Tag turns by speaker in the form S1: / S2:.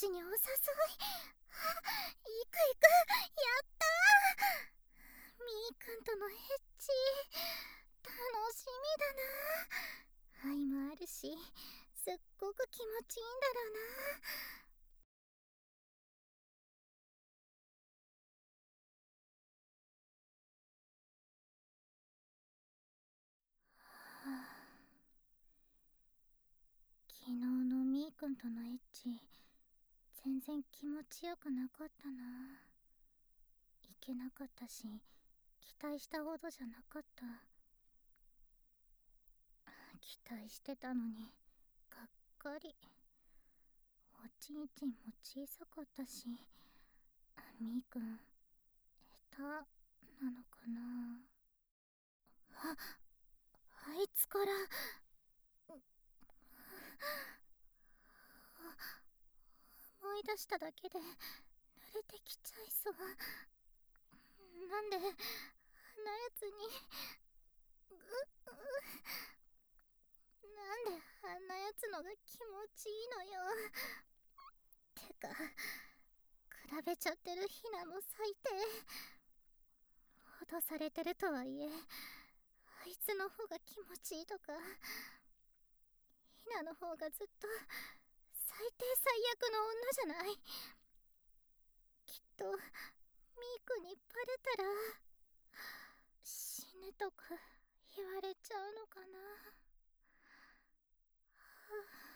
S1: ちにお誘い。行く行く。やったー。みーくんとのエッチ楽しみだな。愛もあるし、すっごく気持ちいいんだろうな。昨日のみーくんとのエッチ、全然気持ちよくなかったな。いけなかったし、期待したほどじゃなかった。期待してたのに、がっかり。おちんちんも小さかったし、みーくん、下手なのかな。あいつから思い出しただけで濡れてきちゃいそう。なんであんなやつになんであんなやつのが気持ちいいのよ。てか比べちゃってるヒナも最低。脅されてるとはいえ、あいつの方が気持ちいいとか、ヒナの方がずっと最低最悪の女じゃない。きっとミークにバレたら死ぬとか言われちゃうのかな。